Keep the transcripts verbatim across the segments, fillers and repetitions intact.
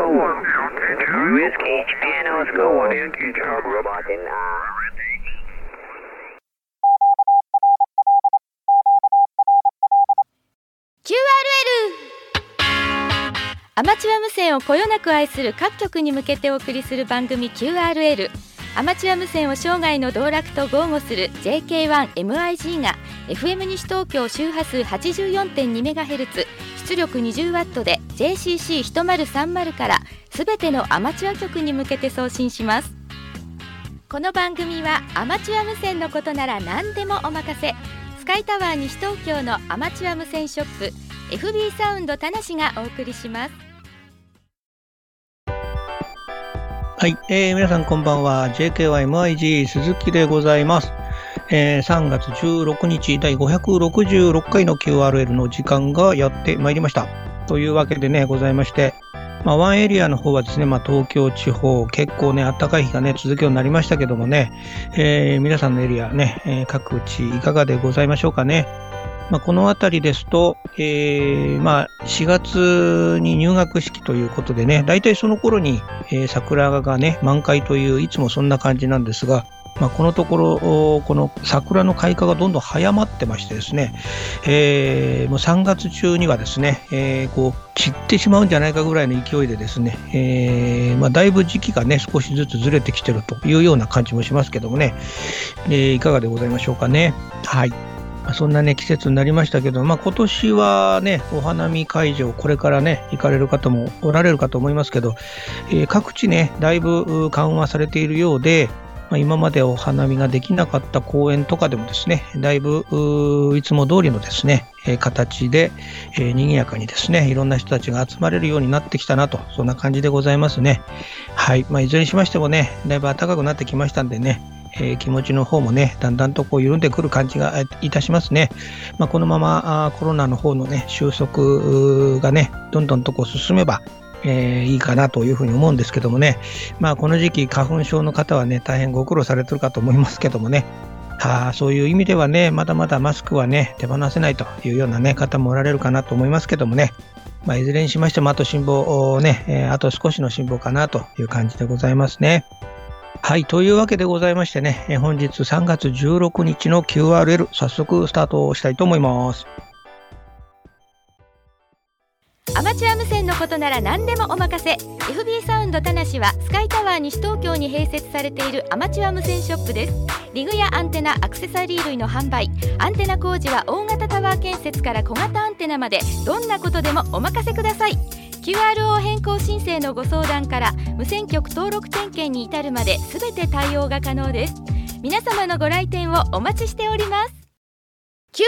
School. Whiskey, Piano School. Robot in キューアールエル アマチュア無線をこよなく愛する各局に向けてお送りする番組 キューアールエル。 アマチュア無線を生涯の道楽と豪語する ジェーケーワンエムアイジー が エフエム 西東京周波数 はちじゅうよんてんにメガヘルツ 出力 にじゅうワット で ジェーシーシーひとまるさんまる からすべてのアマチュア局に向けて送信します。この番組はアマチュア無線のことなら何でもお任せ、スカイタワー西東京のアマチュア無線ショップ エフビー サウンド田無がお送りします。 はい、えー、皆さんこんばんは。 ジェーケーワンエムアイジー 鈴木でございます。えー、さんがつじゅうろくにちだいごひゃくろくじゅうろっかいの キューアールエル の時間がやってまいりました。というわけでねございまして、まあ、ワンエリアの方はですね、まあ、東京地方結構ね暖かい日がね続くようになりましたけどもね、えー、皆さんのエリアね、えー、各地いかがでございましょうかね。まあ、このあたりですと、えーまあ、しがつに入学式ということでね、だいたいその頃に、えー、桜がね満開といういつもそんな感じなんですが、まあ、このところこの桜の開花がどんどん早まってましてですね、えー、もうさんがつ中にはですね、えー、こう散ってしまうんじゃないかぐらいの勢いでですね、えーまあ、だいぶ時期がね少しずつずれてきてるというような感じもしますけどもね、えー、いかがでございましょうかね。はい、そんなね季節になりましたけど、まあ、今年はねお花見会場これからね行かれる方もおられるかと思いますけど、えー、各地ねだいぶ緩和されているようで、まあ、今までお花見ができなかった公園とかでもですねだいぶいつも通りのですね、えー、形で、えー、賑やかにですねいろんな人たちが集まれるようになってきたなと、そんな感じでございますね。はい、まあ、いずれにしましてもねだいぶ暖かくなってきましたんでね、えー、気持ちの方もねだんだんとこう緩んでくる感じがいたしますね。まあ、このままあコロナの方のね収束がねどんどんとこう進めば、えー、いいかなというふうに思うんですけどもね、まあ、この時期花粉症の方はね大変ご苦労されてるかと思いますけどもね、はあ、そういう意味ではねまだまだマスクはね手放せないというようなね方もおられるかなと思いますけどもね、まあ、いずれにしましてもあと辛抱ね、えー、あと少しの辛抱かなという感じでございますね。はい、というわけでございましてね、え本日さんがつじゅうろくにちの キューアールエル 早速スタートしたいと思います。 アマチュア無線のことなら何でもお任せ、 エフビー サウンド田無はスカイタワー西東京に併設されているアマチュア無線ショップです。リグやアンテナ、アクセサリー類の販売、アンテナ工事は大型タワー建設から小型アンテナまでどんなことでもお任せください。キューアールオー 変更申請のご相談から無線局登録点検に至るまで全て対応が可能です。皆様のご来店をお待ちしております。 キュー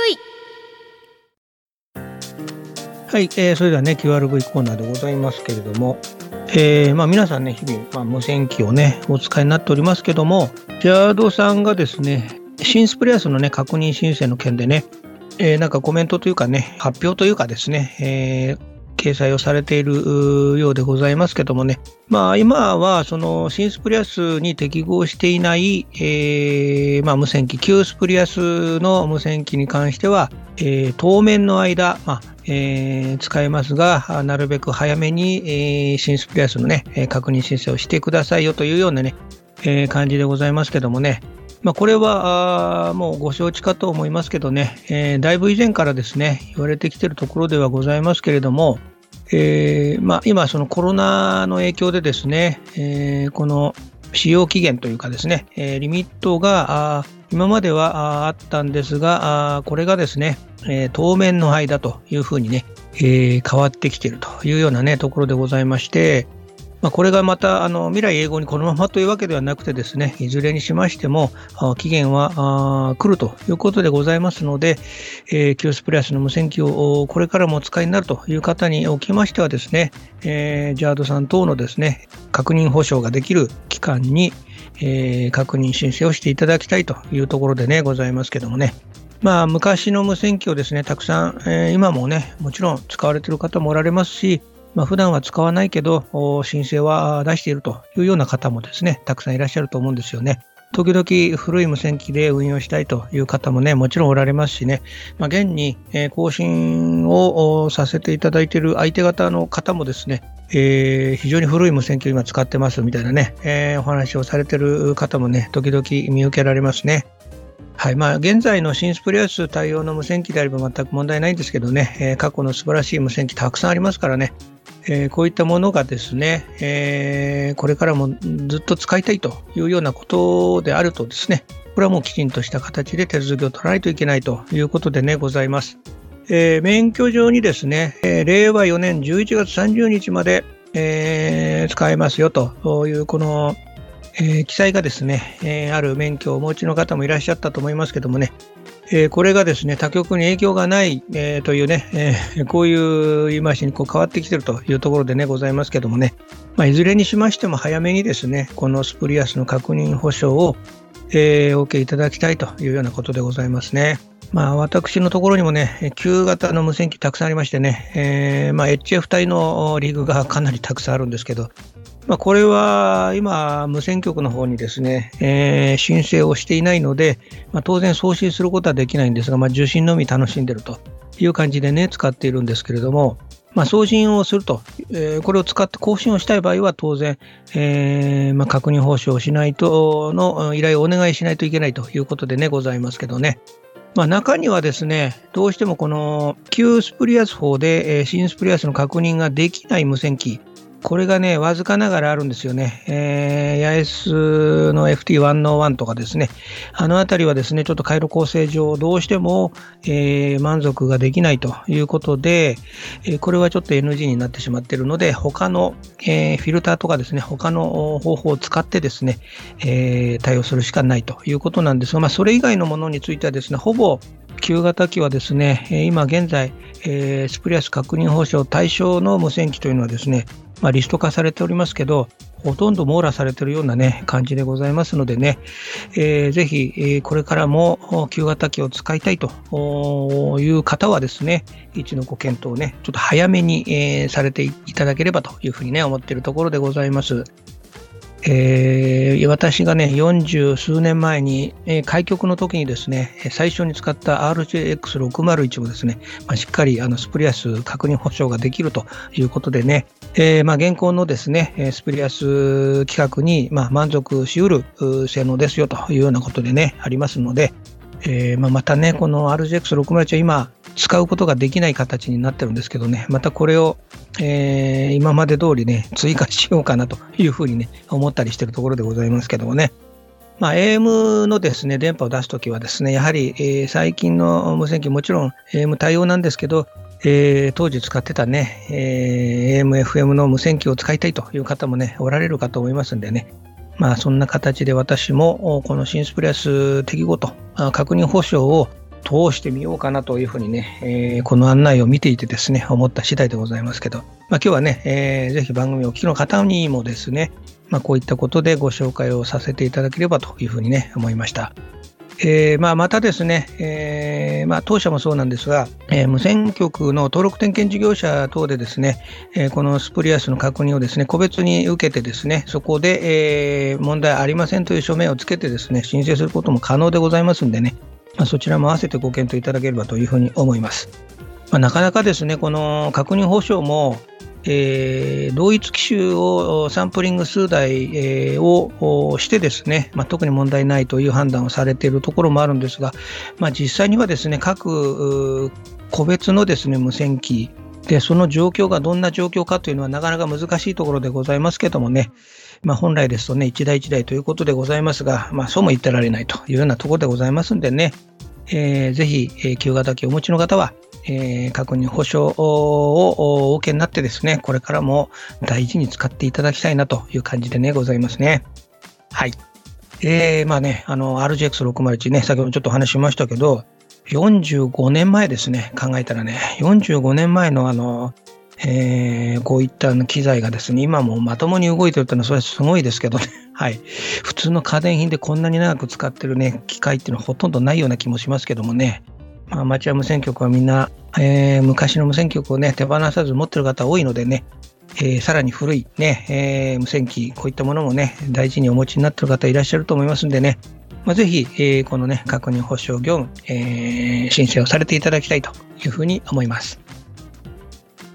アールブイ。 はい、えー、それではね キューアールブイ コーナーでございますけれども、えーまあ、皆さんね日々、まあ、無線機をねお使いになっておりますけども、ジャードさんがですね新スプレアスのね確認申請の件でね、えー、なんかコメントというかね発表というかですね、えー掲載をされているようでございますけどもね、まあ、今はその新スプリアスに適合していない、えーまあ、無線機旧スプリアスの無線機に関しては、えー、当面の間、まあえー、使えますがなるべく早めに、えー、新スプリアスのね確認申請をしてくださいよというようなね、えー、感じでございますけどもね、まあ、これはあもうご承知かと思いますけどね、えー、だいぶ以前からですね言われてきているところではございますけれども、えーまあ、今そのコロナの影響でですね、えー、この使用期限というかですね、えー、リミットがあ今まではあったんですが、あこれがですね、えー、当面の間というふうにね、えー、変わってきているというようなねところでございまして、まあ、これがまたあの未来永劫にこのままというわけではなくてですね、いずれにしましても期限は来るということでございますので、えー、キュースプレアスの無線機をこれからもお使いになるという方におきましてはですね、えー、ジャードさん等のですね確認保証ができる期間に、えー、確認申請をしていただきたいというところでねございますけどもね、まあ、昔の無線機をですねたくさん、えー、今もねもちろん使われている方もおられますし、まあ、普段は使わないけど申請は出しているというような方もですねたくさんいらっしゃると思うんですよね。時々古い無線機で運用したいという方もねもちろんおられますしね、まあ、現に更新をさせていただいている相手方の方もですねえー、非常に古い無線機を今使ってますみたいなね、えー、お話をされてる方もね、時々見受けられますね。はい、まあ、現在の新スプリアス対応の無線機であれば全く問題ないんですけどね、えー、過去の素晴らしい無線機たくさんありますからね、えー、こういったものがですね、えー、これからもずっと使いたいというようなことであるとですね、これはもうきちんとした形で手続きを取らないといけないということでね、ございます。えー、免許上にですね、えー、れいわよねんじゅういちがつさんじゅうにちまで、えー、使えますよというこの、えー、記載がですね、えー、ある免許をお持ちの方もいらっしゃったと思いますけどもね、えー、これがですね、他局に影響がない、えー、というね、えー、こういう言い回しにこう変わってきているというところでね、ございますけどもね、まあ、いずれにしましても早めにですね、このスプリアスの確認保証を、えー、お受けいただきたいというようなことでございますね。まあ、私のところにもね、旧型の無線機たくさんありましてね、えーまあ、エイチエフ 帯のリグがかなりたくさんあるんですけど、まあ、これは今、無線局の方にですね、えー、申請をしていないので、まあ、当然送信することはできないんですが、まあ、受信のみ楽しんでいるという感じでね、使っているんですけれども、まあ、送信をすると、えー、これを使って更新をしたい場合は当然、えーまあ、確認報酬をしないとの依頼をお願いしないといけないということでね、ございますけどね。まあ、中にはですね、どうしてもこの旧スプリアス法で、えー、新スプリアスの確認ができない無線機、これがね、わずかながらあるんですよね。えー、ヤエス の エフティーひゃくいちとかですね、あのあたりはですね、ちょっと回路構成上、どうしても、えー、満足ができないということで、えー、これはちょっと エヌジー になってしまっているので、他の、えー、フィルターとかですね、他の方法を使ってですね、えー、対応するしかないということなんですが、まあ、それ以外のものについてはですね、ほぼ旧型機はですね、今現在、えー、スプリアス確認保証対象の無線機というのはですね、まあ、リスト化されておりますけど、ほとんど網羅されているような、ね、感じでございますのでね、えー、ぜひ、えー、これからも旧型機を使いたいという方はですね、一度ご検討をね、ちょっと早めに、えー、されていただければというふうにね、思っているところでございます。えー、私がね、よんじゅうすうねんまえに、えー、開局の時にですね、最初に使った アールジェーエックスろくまるいち をですね、まあ、しっかりあのスプリアス確認保証ができるということでね、えーまあ、現行のですね、スプリアス規格に、まあ、満足しうる性能ですよというようなことでね、ありますので、えーまあ、またね、この アールジェーエックスろくまるいち は今、使うことができない形になってるんですけどね、またこれを、えー、今まで通りね、追加しようかなというふうにね、思ったりしているところでございますけどもね。まあ、エーエム のですね、電波を出すときはですね、やはり、えー、最近の無線機、もちろん エーエム 対応なんですけど、えー、当時使ってたね、えー、エーエム、エフエム の無線機を使いたいという方もね、おられるかと思いますんでね。まあ、そんな形で私も、この新スプリアス適合と確認保証を通してみようかなというふうにね、えー、この案内を見ていてですね、思った次第でございますけど、まあ、今日はね、えー、ぜひ番組をお聞きの方にもですね、まあ、こういったことでご紹介をさせていただければというふうにね、思いました。えーまあ、またですね、えーまあ、当社もそうなんですが、えー、無線局の登録点検事業者等でですね、えー、このスプリアスの確認をですね、個別に受けてですね、そこで、えー、問題ありませんという署名をつけてですね、申請することも可能でございますんでね、まあ、そちらも合わせてご検討いただければというふうに思います。まあ、なかなかですね、この確認保証も、えー、同一機種をサンプリング数台、えー、をしてですね、まあ、特に問題ないという判断をされているところもあるんですが、まあ、実際にはですね、各個別のですね、無線機でその状況がどんな状況かというのはなかなか難しいところでございますけどもね、まあ、本来ですとね、一台一台ということでございますが、まあ、そうも言ってられないというようなところでございますんでね、えー、ぜひ、えー、旧型機をお持ちの方は、えー、確認保証をお受けになってですね、これからも大事に使っていただきたいなという感じでね、ございますね。はい。えー、まあね、あの、アールジェーエックスろくまるいち ね、先ほどちょっとお話ししましたけど、よんじゅうごねんまえですね、考えたらね、よんじゅうごねんまえのあの、えー、こういった機材がですね、今もまともに動いてるっていうのはそれはすごいですけどね、はい。普通の家電品でこんなに長く使ってるね、機械っていうのはほとんどないような気もしますけどもね、まあ、アマチュア無線局はみんな、えー、昔の無線局をね、手放さず持ってる方多いのでね、えー、さらに古いね、えー、無線機、こういったものもね、大事にお持ちになってる方いらっしゃると思いますんでね、まあ、ぜひ、えー、このね、確認保証業務、えー、申請をされていただきたいというふうに思います。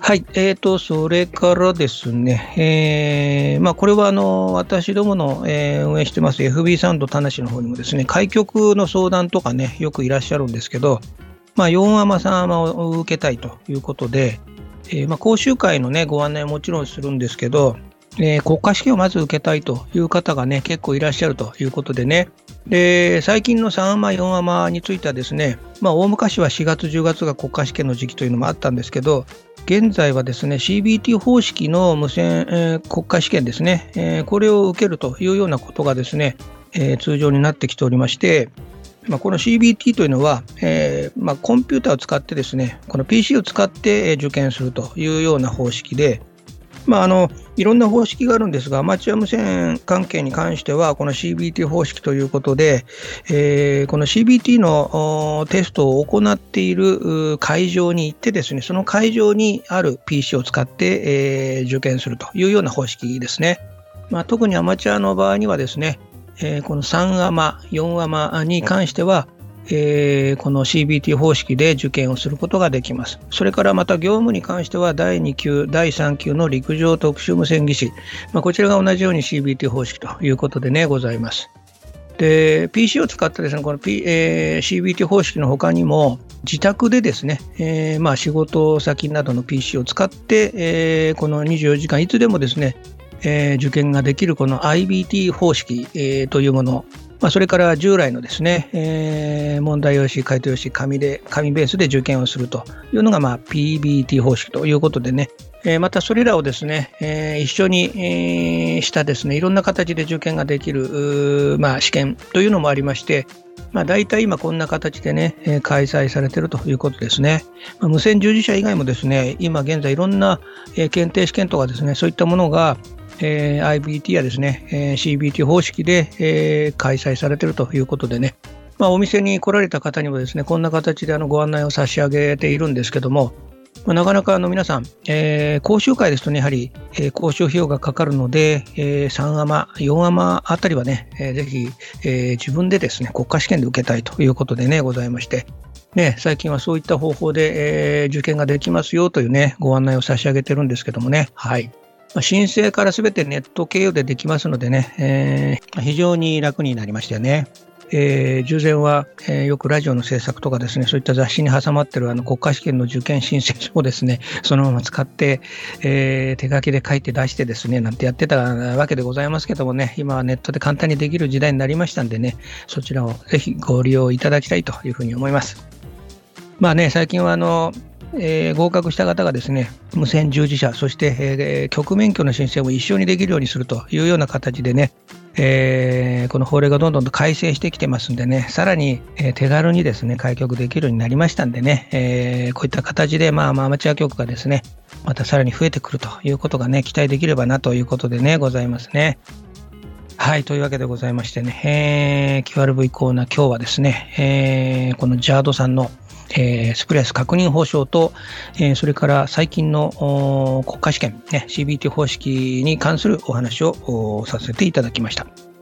はい、えーと、それからですね、えーまあ、これはあの私どもの、えー運営してます エフビー サウンド田無の方にもですね、開局の相談とかね、よくいらっしゃるんですけど、まあ、よんアマ、さんアマを受けたいということで、えーまあ、講習会のね、ご案内はもちろんするんですけど、えー国家試験をまず受けたいという方がね、結構いらっしゃるということでね、で最近のさんアマ、よんアマについてはですね、まあ、大昔はしがつ、じゅうがつが国家試験の時期というのもあったんですけど、現在はですね シービーティー 方式の無線、えー国家試験ですね、えーこれを受けるというようなことがですね、えー通常になってきておりまして、まあ、この シービーティー というのは、えーまあ、コンピューターを使ってですね、この ピーシー を使ってえー受験するというような方式で、まあ、あのいろんな方式があるんですが、アマチュア無線関係に関してはこの シービーティー 方式ということで、えーこの シービーティー のおテストを行っているう会場に行ってですね、その会場にある ピーシー を使って、えー受験するというような方式ですね。まあ、特にアマチュアの場合にはですね、えーこのさんアマ、よんアマに関しては、えーこの シービーティー 方式で受験をすることができます。それからまた業務に関してはだいに級、だいさん級の陸上特殊無線技師、まあ、こちらが同じように シービーティー 方式ということでね、ございます。で ピーシー を使ってですね、この、P えー シービーティー 方式の他にも自宅でですね、えーまあ、仕事先などの ピーシー を使って、えーこのにじゅうよじかんいつでもですね、えー受験ができるこの アイビーティー 方式、えーというもの、まあ、それから従来のですね、えー問題用紙、回答用紙、紙で、紙ベースで受験をするというのが、まあ、ピービーティー 方式ということでね、えーまたそれらをですね、えー一緒に、えーしたですね、いろんな形で受験ができる、うーまあ、試験というのもありまして、まあ、大体今こんな形でね、えー開催されているということですね。まあ無線従事者以外もですね、今現在いろんな、えー検定試験とかですね、そういったものが、えー アイビーティー やですね、えー シービーティー 方式で、えー開催されているということでね、まあ、お店に来られた方にもですね、こんな形であのご案内を差し上げているんですけども、まあなかなかあの皆さん、えー講習会ですとね、やはり、えー講習費用がかかるので、えーさんアマ、よんアマあたりはね、えーぜひ、えー自分でですね、国家試験で受けたいということでね、ございまして、ね、最近はそういった方法で、えー受験ができますよというね、ご案内を差し上げてるんですけどもね、はい。まあ申請からすべてネット経由でできますのでね、えー非常に楽になりましたよね。えー従前は、えーよくラジオの制作とかですね、そういった雑誌に挟まってるあの国家試験の受験申請書をですね、そのまま使って、えー手書きで書いて出してですね、なんてやってたわけでございますけどもね、今はネットで簡単にできる時代になりましたんでね、そちらをぜひご利用いただきたいというふうに思います。まあね、最近はあの、えー合格した方がですね、無線従事者、そして、えー局免許の申請も一緒にできるようにするというような形でね、えーこの法令がどんどんと改正してきてますんでね、さらに、えー手軽にですね、開局できるようになりましたんでね、えーこういった形で、まあ、まあアマチュア局がですね、またさらに増えてくるということがね、期待できればなということでね、ございますね。はい、というわけでございましてね、えー、キューアールブイ コーナー、今日はですね、えーこのジャードさんのえースプレス確認保証と、えーそれから最近のお国家試験、ね、シービーティー 方式に関するお話をおさせていただきました。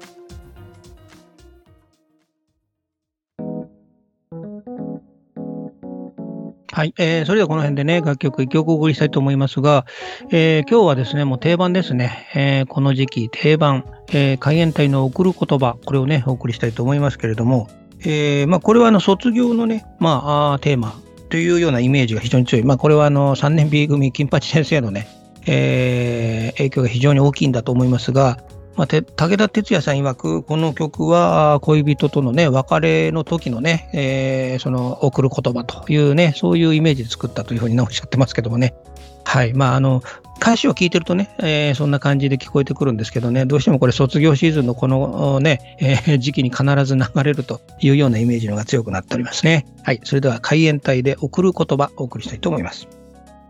はい、えーそれではこの辺でね、楽曲いっきょくお送りしたいと思いますが、えー今日はですね、もう定番ですね、えーこの時期定番、えー海援隊の贈る言葉、これをね、お送りしたいと思いますけれども、えーまあ、これはあの卒業のね、まあ、あーテーマというようなイメージが非常に強い。まあ、これはあのさんねん B 組金八先生のね、えー影響が非常に大きいんだと思いますが、まあ、て武田鉄矢さん曰く、この曲は恋人とのね、別れの時のね、えーその贈る言葉というね、そういうイメージで作ったというふうに、ね、おっしゃってますけどもね。はい。まあ、あの、歌詞を聞いてるとね、えーそんな感じで聞こえてくるんですけどね、どうしてもこれ卒業シーズンのこのね、えー時期に必ず流れるというようなイメージのが強くなっておりますね。はい。それでは海援隊で贈る言葉をお送りしたいと思います。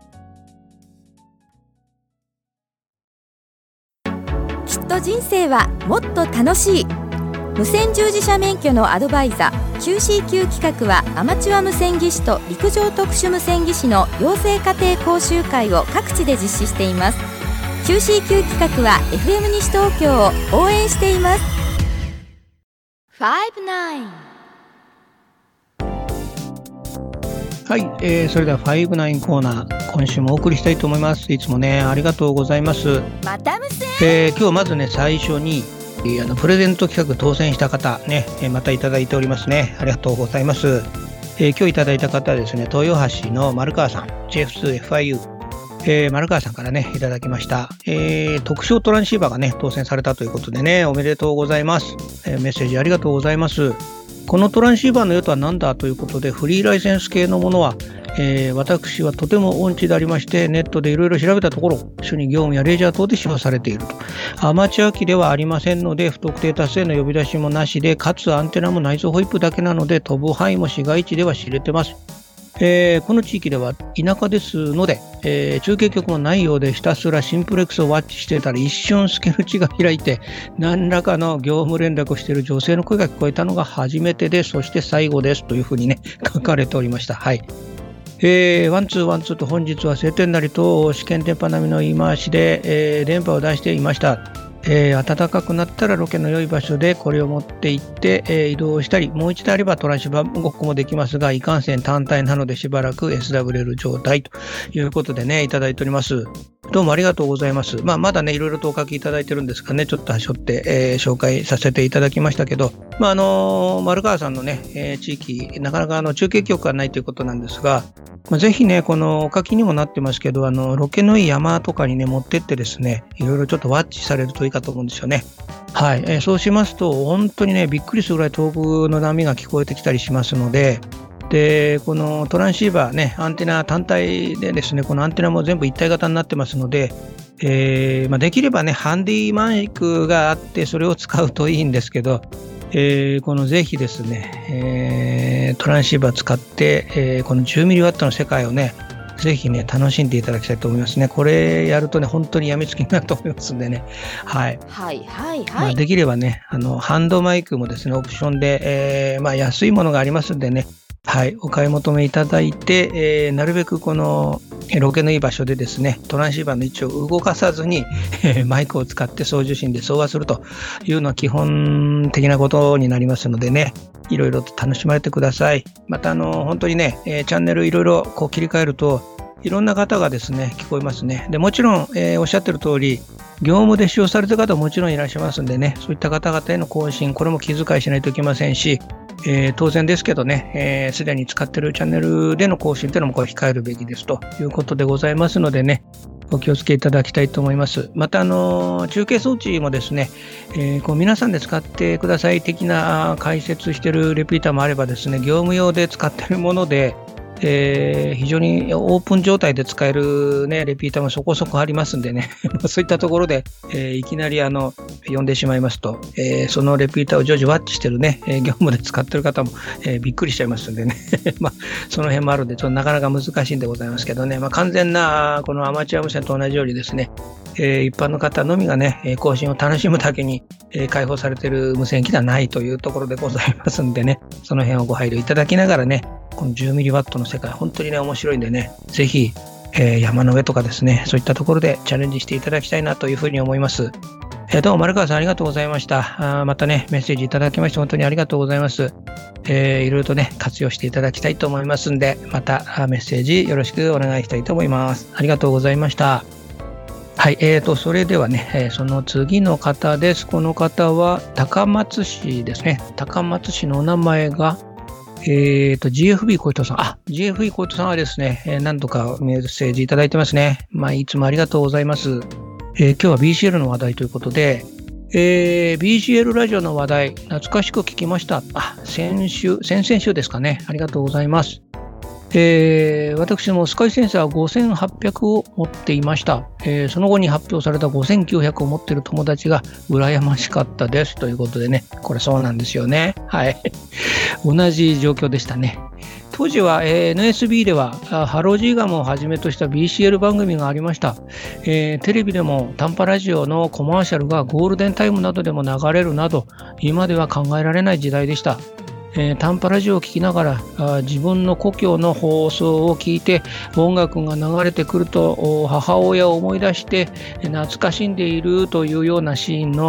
きっと人生はもっと楽しい。無線従事者免許のアドバイザー キューシーキュー 企画はアマチュア無線技師と陸上特殊無線技師の養成家庭講習会を各地で実施しています。 キューシーキュー 企画は エフエム 西東京を応援しています。ファイブナインはい、えー、それではファイブナインコーナー、今週もお送りしたいと思います。いつもねありがとうございます。 またむせ、 えー、今日まずね最初にあのプレゼント企画当選した方ね、えー、またいただいておりますね。ありがとうございます。えー、今日いただいた方はですね、豊橋の丸川さん ジェイエフツーエフアイユー、えー、丸川さんからねいただきました、えー、特徴トランシーバーがね当選されたということでね、おめでとうございます。えー、メッセージありがとうございます。このトランシーバーの用途は何だということで、フリーライセンス系のものは、えー、私はとても音痴でありまして、ネットでいろいろ調べたところ、主に業務やレジャー等で使用されていると。アマチュア機ではありませんので、不特定多数の呼び出しもなしで、かつアンテナも内蔵ホイップだけなので、飛ぶ範囲も市街地では知れてます。えー、この地域では田舎ですので、えー、中継局もないようで、ひたすらシンプレックスをワッチしてたら一瞬スケル値が開いて何らかの業務連絡をしている女性の声が聞こえたのが初めてで、そして最後ですというふうにね書かれておりました。はい、えー、ワンツーワンツーと本日は晴天なりと試験電波並みの言い回しで、えー、電波を出していました。えー、暖かくなったらロケの良い場所でこれを持って行って、えー、移動したり、もう一度あればトランシーバーごっこもできますが、いかんせん単体なのでしばらく エスダブリューエル 状態ということでねいただいております。どうもありがとうございます。まあ、まだねいろいろとお書きいただいてるんですがね、ちょっと端折って、えー、紹介させていただきましたけど、まああのー、丸川さんのね、えー、地域なかなかあの中継局がないということなんですが、まあ、ぜひねこのお書きにもなってますけど、あのロケのいい山とかにね持ってってですね、いろいろちょっとワッチされるといいかと思うんですよね。はい、えー、そうしますと本当にねびっくりするぐらい遠くの波が聞こえてきたりしますので、でこのトランシーバーねアンテナ単体でですね、このアンテナも全部一体型になってますので、えーまあ、できればねハンディマイクがあってそれを使うといいんですけど、えー、このぜひですね、えー、トランシーバー使って、えー、この じゅうミリワット の世界をねぜひね楽しんでいただきたいと思いますね。これやるとね本当にやみつきになると思いますんでね。はいはいはいはい、 まあ、できればねあのハンドマイクもですねオプションで、えーまあ、安いものがありますんでね、はい、お買い求めいただいて、えー、なるべくこのロケのいい場所でですねトランシーバーの位置を動かさずにマイクを使って送受信で送話するというのは基本的なことになりますのでね、いろいろと楽しまれてください。またあの本当にね、えー、チャンネルいろいろこう切り替えるといろんな方がですね聞こえますね。でもちろん、えー、おっしゃってる通り業務で使用されている方ももちろんいらっしゃいますんでね、そういった方々への更新、これも気遣いしないといけませんし、えー、当然ですけどね、すで、えー、に使っているチャンネルでの更新というのもこれ控えるべきですということでございますのでね、お気をつけいただきたいと思います。またあの中継装置もですね、えー、こう皆さんで使ってください的な解説しているレピーターもあればですね、業務用で使っているものでえー、非常にオープン状態で使える、ね、レピーターもそこそこありますんでねそういったところで、えー、いきなりあの呼んでしまいますと、えー、そのレピーターを常時ワッチしてるね、えー、業務で使ってる方も、えー、びっくりしちゃいますんでねまあその辺もあるんでちょっとなかなか難しいんでございますけどね、まあ、完全なこのアマチュア無線と同じようにですね、えー、一般の方のみがね更新を楽しむだけに、えー、開放されている無線機ではないというところでございますんでね、その辺をご配慮いただきながらね、この じゅうミリワット の世界本当にね面白いんでね、ぜひ、えー、山の上とかですねそういったところでチャレンジしていただきたいなというふうに思います。えー、どうも丸川さんありがとうございました。あまたねメッセージいただきまして本当にありがとうございます。えー、いろいろとね活用していただきたいと思いますんで、またメッセージよろしくお願いしたいと思います。ありがとうございました。はい、えーとそれではね、えー、その次の方です。この方は高松市ですね。高松市のお名前がえーと ジーエフビー 小糸さん、あ ジーエフビー 小糸さんはですね、えー、何度かメッセージいただいてますね。まあいつもありがとうございます。えー、今日は ビーシーエル の話題ということで、えー、ビーシーエル ラジオの話題懐かしく聞きました。あ先週先々週ですかね。ありがとうございます。えー、私もスカイセンサーごせんはっぴゃくを持っていました。えー、その後に発表されたごせんきゅうひゃくを持っている友達が羨ましかったですということでね、これそうなんですよね。はい。同じ状況でしたね。当時は エヌエスビー ではハロー G ガムをはじめとした ビーシーエル 番組がありました。えー、テレビでも短波ラジオのコマーシャルがゴールデンタイムなどでも流れるなど、今では考えられない時代でした。えー、短波ラジオを聞きながらあ自分の故郷の放送を聞いて音楽が流れてくると母親を思い出して懐かしんでいるというようなシーンの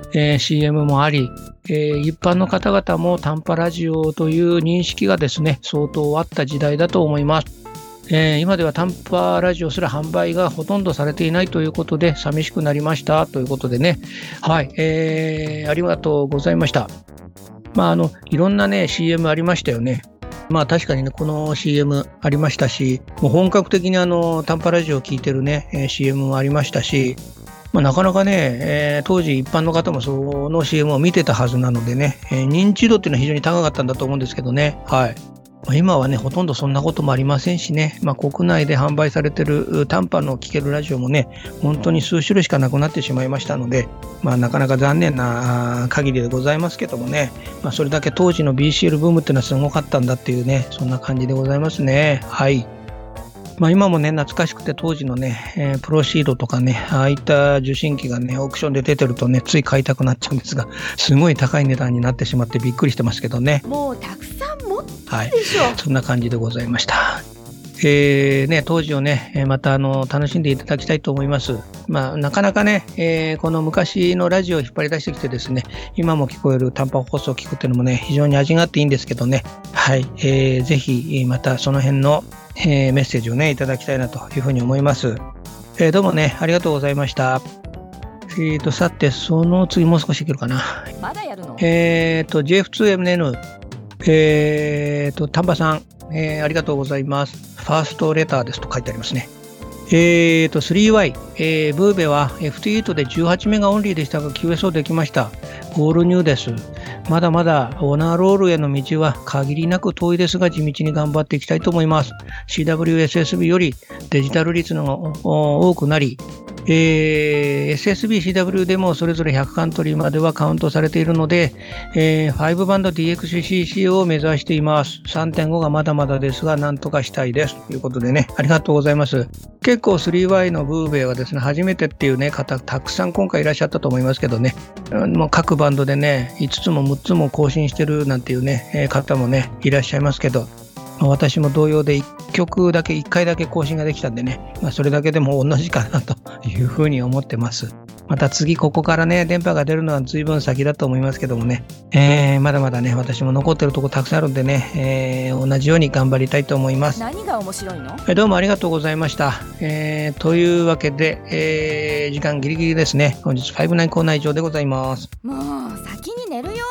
えー、シーエム もあり、えー、一般の方々も短波ラジオという認識がですね、相当あった時代だと思います。えー、今では短波ラジオすら販売がほとんどされていないということで寂しくなりましたということでね、はい、えー、ありがとうございました。まあ、あのいろんなね シーエム ありましたよね。まあ確かにね、この シーエム ありましたし、もう本格的にあの短波ラジオを聞いてるね シーエム もありましたし、まあ、なかなかね、えー、当時一般の方もその シーエム を見てたはずなのでね、えー、認知度っていうのは非常に高かったんだと思うんですけどね。はい。まあ、今はね、ほとんどそんなこともありませんしね、まあ、国内で販売されてる短波の聞けるラジオもね、本当に数種類しかなくなってしまいましたので、まあ、なかなか残念な限りでございますけどもね、まあ、それだけ当時の ビーシーエル ブームっていうのはすごかったんだっていうね、そんな感じでございますね。はい。まあ、今もね、懐かしくて当時のね、えー、プロシードとかね、ああいった受信機がね、オークションで出てるとね、つい買いたくなっちゃうんですが、すごい高い値段になってしまってびっくりしてますけどね。 もうたくさん持ってるでしょ。 はい、そんな感じでございました。えーね、当時をね、またあの楽しんでいただきたいと思います。まあ、なかなかね、えー、この昔のラジオを引っ張り出してきてですね、今も聞こえる短波放送を聞くっていうのもね、非常に味があっていいんですけどね、はい、えー、ぜひまたその辺のえー、メッセージをねいただきたいなというふうに思います。えー、どうもねありがとうございました。えーとさてその次もう少しいけるかな。 まだやるの？ えーと ジェイエフツーエムエヌ えーと丹波さん、えー、ありがとうございます。ファーストレターですと書いてありますね。えーと スリーワイ、えー、ブーベは エフティーエイト でじゅうはちメガオンリーでしたが キューエスオー できました。オールニューです。まだまだオナーロールへの道は限りなく遠いですが地道に頑張っていきたいと思います。 シーダブリューエスエスビー よりデジタル率の多くなり、えー、エスエスビー、シーダブリュー でもそれぞれひゃくカントリーまではカウントされているので、えー、ごバンド ディーエックスシーシー を目指しています。 さんてんご がまだまだですが何とかしたいですということでね、ありがとうございます。結構 スリーワイ のブーベはですね、初めてっていうね方たくさん今回いらっしゃったと思いますけどね、もう各バンドでねいつつもむっつも更新してるなんていうね方もねいらっしゃいますけど、私も同様でいっきょくだけいっかいだけ更新ができたんでね、まあ、それだけでも同じかなというふうに思ってます。また次ここからね電波が出るのは随分先だと思いますけどもね、えー、まだまだね私も残ってるとこたくさんあるんでね、えー、同じように頑張りたいと思います。 何が面白いの？ えどうもありがとうございました。えー、というわけで、えー、時間ギリギリですね。本日ごじゅうきゅうコーナー以上でございます。 もう先に寝るよ。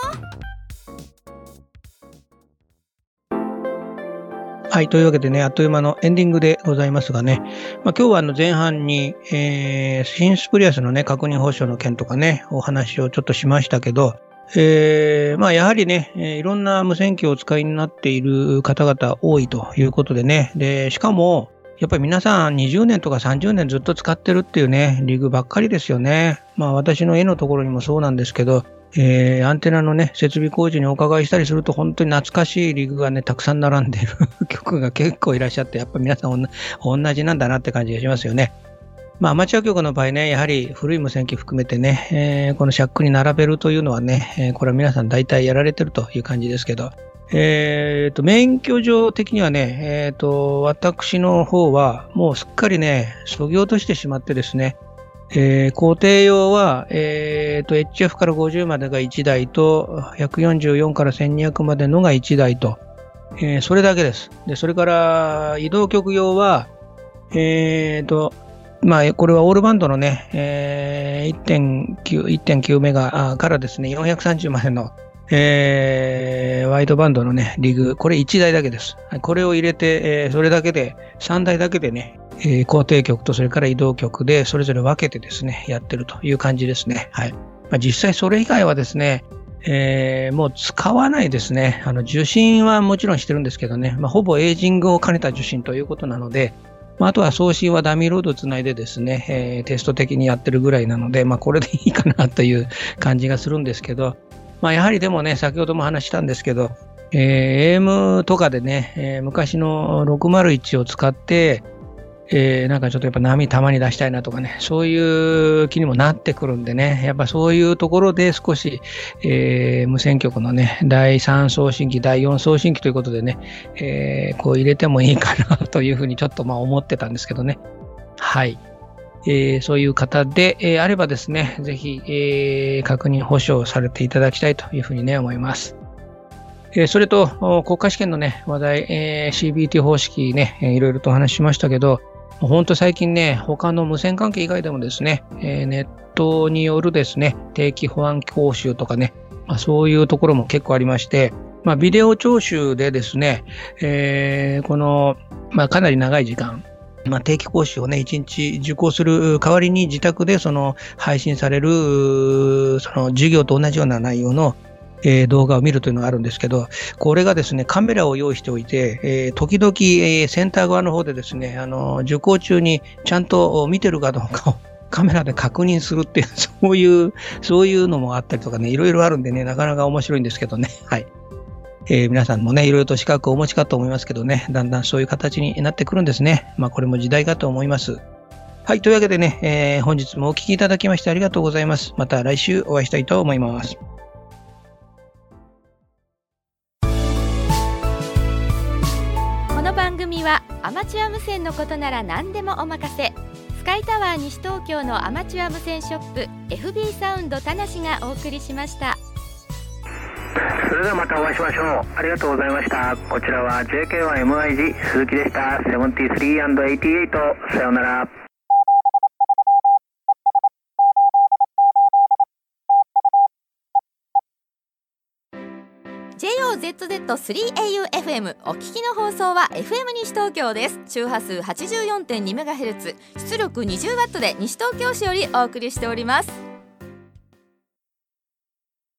はい、というわけでね、あっという間のエンディングでございますがね、まあ、今日はあの前半に、えー、シンスプリアスのね、確認保証の件とかね、お話をちょっとしましたけど、えー、まあやはりね、えー、いろんな無線機をお使いになっている方々多いということでね、で、しかも、やっぱり皆さんにじゅうねんとかさんじゅうねんずっと使ってるっていうね、リグばっかりですよね。まあ私の絵のところにもそうなんですけど、えー、アンテナのね、設備工事にお伺いしたりすると本当に懐かしいリグがね、たくさん並んでいる曲が結構いらっしゃって、やっぱり皆さん同じなんだなって感じがしますよね。まあアマチュア局の場合ね、やはり古い無線機含めてね、えー、このシャックに並べるというのはね、えー、これは皆さん大体やられてるという感じですけど、えーと、免許上的にはね、えーと、私の方はもうすっかりね、削ぎ落としてしまってですね、えー、工程用は、えーと、エイチエフ から ごじゅうまでがいちだいと、ひゃくよんじゅうよんからせんにひゃくまでのがいちだいと、えー、それだけです。で、それから移動局用は、えーと、まあ、これはオールバンドのね、えー、いってんきゅう、いってんきゅうメガからですね、よんひゃくさんじゅうまでの、えー、ワイドバンドのね、リグ、これいちだいだけです。これを入れて、えー、それだけで、さんだいだけでね、えー、工程局とそれから移動局でそれぞれ分けてですね、やってるという感じですね。はい。まあ、実際それ以外はですね、えー、もう使わないですね。あの、受信はもちろんしてるんですけどね、まあ、ほぼエイジングを兼ねた受信ということなので、まあ、あとは送信はダミーロードをつないでですね、えー、テスト的にやってるぐらいなので、まあ、これでいいかなという感じがするんですけど、まあ、やはりでもね、先ほども話したんですけど、えー、エーエム とかでね、えー、昔のろくまるいちを使って、えー、なんかちょっとやっぱ波たまに出したいなとかね、そういう気にもなってくるんでね、やっぱそういうところで少し、えー、無線局のね、だいさん送信機、だいよん送信機ということでね、えー、こう入れてもいいかなというふうにちょっとまあ思ってたんですけどね。はい。 えー、そういう方で、えー、あればですね、ぜひ、えー、確認保証されていただきたいというふうにね、思います。えー、それと、国家試験のね、話題、えー、シービーティー 方式ね、えー、いろいろとお話ししましたけど、本当最近ね、他の無線関係以外でもですね、えー、ネットによるですね、定期保安講習とかね、まあ、そういうところも結構ありまして、まあ、ビデオ聴取でですね、えー、この、まあ、かなり長い時間、まあ、定期講習をね、一日受講する代わりに自宅でその配信される、その授業と同じような内容の、えー、動画を見るというのがあるんですけど、これがですね、カメラを用意しておいて、えー、時々、えー、センター側の方でですね、あの、受講中にちゃんと見てるかどうかをカメラで確認するっていう、そういう、そういうのもあったりとかね、いろいろあるんでね、なかなか面白いんですけどね、はい。えー、皆さんもね、いろいろと資格をお持ちかと思いますけどね、だんだんそういう形になってくるんですね。まあ、これも時代かと思います。はい、というわけでね、えー、本日もお聞きいただきましてありがとうございます。また来週お会いしたいと思います。 この番組はアマチュア無線のことなら何でもお任せ、スカイタワー西東京のアマチュア無線ショップ エフビー サウンド田無がお送りしました。 それではまたお会いしましょう。ありがとうございました。こちらは ジェーケーワイエムアイジー 鈴木でした。ななじゅうさんアンドはちじゅうはち、さようなら。 ジェイオーゼットゼットスリーエーユーエフエム お聞きの放送は エフエム 西東京です。周波数 はちじゅうよんてんにメガヘルツ、出力 にじゅうワット で西東京市よりお送りしております。